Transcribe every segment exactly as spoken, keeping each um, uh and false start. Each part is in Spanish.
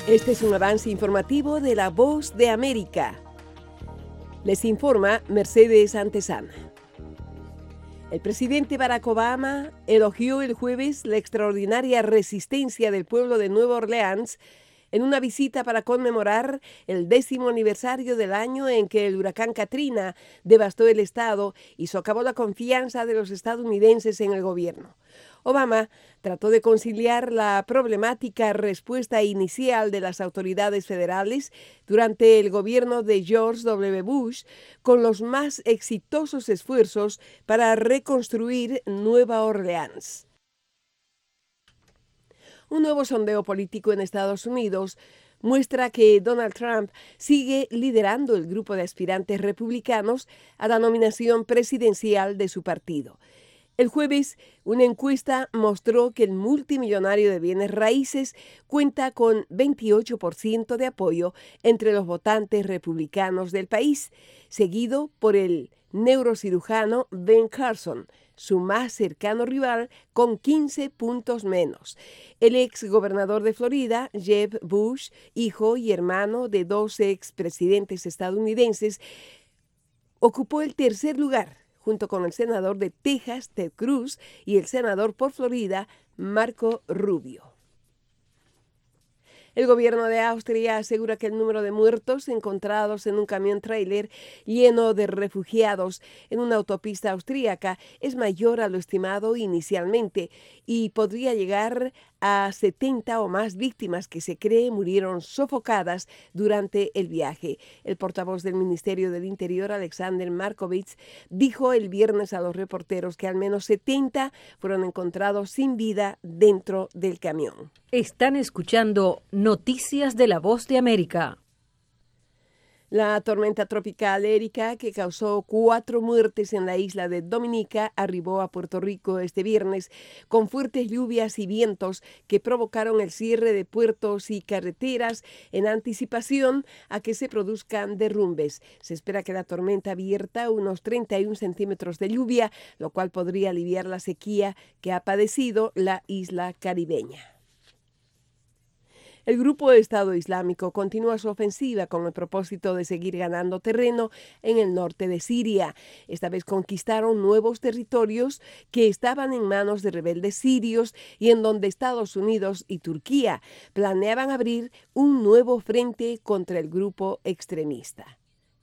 Este es un avance informativo de La Voz de América. Les informa Mercedes Antezana. El presidente Barack Obama elogió el jueves la extraordinaria resistencia del pueblo de Nueva Orleans en una visita para conmemorar el décimo aniversario del año en que el huracán Katrina devastó el estado y socavó la confianza de los estadounidenses en el gobierno. Obama trató de conciliar la problemática respuesta inicial de las autoridades federales durante el gobierno de George W. Bush con los más exitosos esfuerzos para reconstruir Nueva Orleans. Un nuevo sondeo político en Estados Unidos muestra que Donald Trump sigue liderando el grupo de aspirantes republicanos a la nominación presidencial de su partido. El jueves, una encuesta mostró que el multimillonario de bienes raíces cuenta con veintiocho por ciento de apoyo entre los votantes republicanos del país, seguido por el neurocirujano Ben Carson, su más cercano rival, con quince puntos menos. El ex gobernador de Florida, Jeb Bush, hijo y hermano de dos expresidentes estadounidenses, ocupó el tercer lugar, junto con el senador de Texas, Ted Cruz, y el senador por Florida, Marco Rubio. El gobierno de Austria asegura que el número de muertos encontrados en un camión tráiler lleno de refugiados en una autopista austríaca es mayor a lo estimado inicialmente y podría llegar a setenta o más víctimas que se cree murieron sofocadas durante el viaje. El portavoz del Ministerio del Interior, Alexander Markovits, dijo el viernes a los reporteros que al menos setenta fueron encontrados sin vida dentro del camión. Están escuchando Noticias de La Voz de América. La tormenta tropical Erika, que causó cuatro muertes en la isla de Dominica, arribó a Puerto Rico este viernes con fuertes lluvias y vientos que provocaron el cierre de puertos y carreteras en anticipación a que se produzcan derrumbes. Se espera que la tormenta vierta unos treinta y un centímetros de lluvia, lo cual podría aliviar la sequía que ha padecido la isla caribeña. El grupo de Estado Islámico continúa su ofensiva con el propósito de seguir ganando terreno en el norte de Siria. Esta vez conquistaron nuevos territorios que estaban en manos de rebeldes sirios y en donde Estados Unidos y Turquía planeaban abrir un nuevo frente contra el grupo extremista.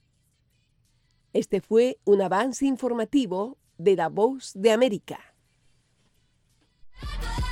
Este fue un avance informativo de La Voz de América.